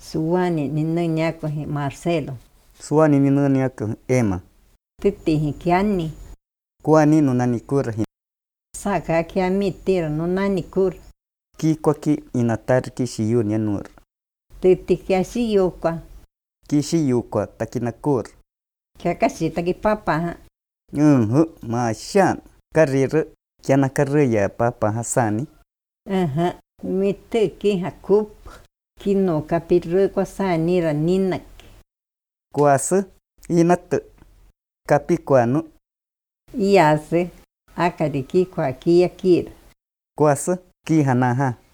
Suani ni ñako Marcelo. Suani ni ñako Emma. Titi kiani. Kuani no nani kura. Saka kiami tiro no nani kura. Ki kwaki inatarki shiyu ni nur. Titi kiasi yokwa. Ki shiyu kwa takinakur. Kiakashi taki papa. Mashan. Karire kiana karya papa Hasani. Mite ki hakup. Kino kapirre kwa sanira ninak. Kuasa inat kapi kwanu. Iase akariki kwa kia kira. Kuasa ki hanaha.